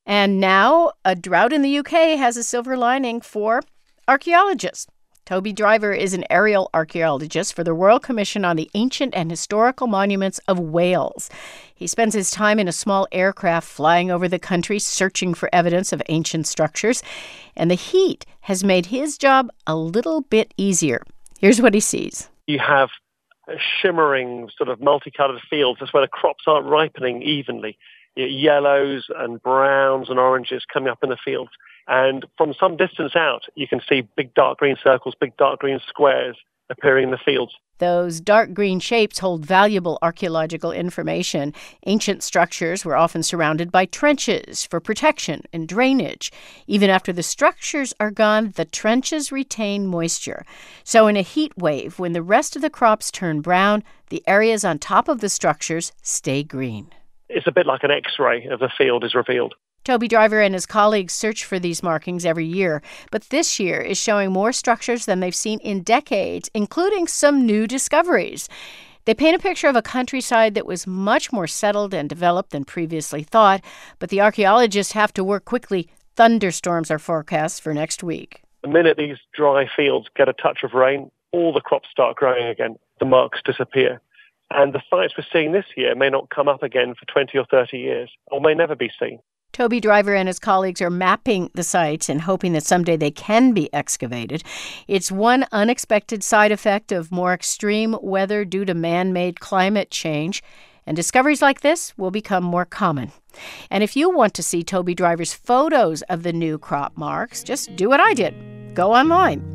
And now a drought in the UK has a silver lining for archaeologists. Toby Driver is an aerial archaeologist for the Royal Commission on the Ancient and Historical Monuments of Wales. He spends his time in a small aircraft flying over the country searching for evidence of ancient structures. And the heat has made his job a little bit easier. Here's what he sees. You have shimmering sort of multicolored fields. That's where the crops aren't ripening evenly. Yellows and browns and oranges coming up in the fields. And from some distance out, you can see big dark green circles, big dark green squares appearing in the fields. Those dark green shapes hold valuable archaeological information. Ancient structures were often surrounded by trenches for protection and drainage. Even after the structures are gone, the trenches retain moisture. So in a heat wave, when the rest of the crops turn brown, the areas on top of the structures stay green. It's a bit like an X-ray of the field is revealed. Toby Driver and his colleagues search for these markings every year, but this year is showing more structures than they've seen in decades, including some new discoveries. They paint a picture of a countryside that was much more settled and developed than previously thought, but the archaeologists have to work quickly. Thunderstorms are forecast for next week. The minute these dry fields get a touch of rain, all the crops start growing again. The marks disappear. And the sites we're seeing this year may not come up again for 20 or 30 years, or may never be seen. Toby Driver and his colleagues are mapping the sites and hoping that someday they can be excavated. It's one unexpected side effect of more extreme weather due to man-made climate change. And discoveries like this will become more common. And if you want to see Toby Driver's photos of the new crop marks, just do what I did. Go online.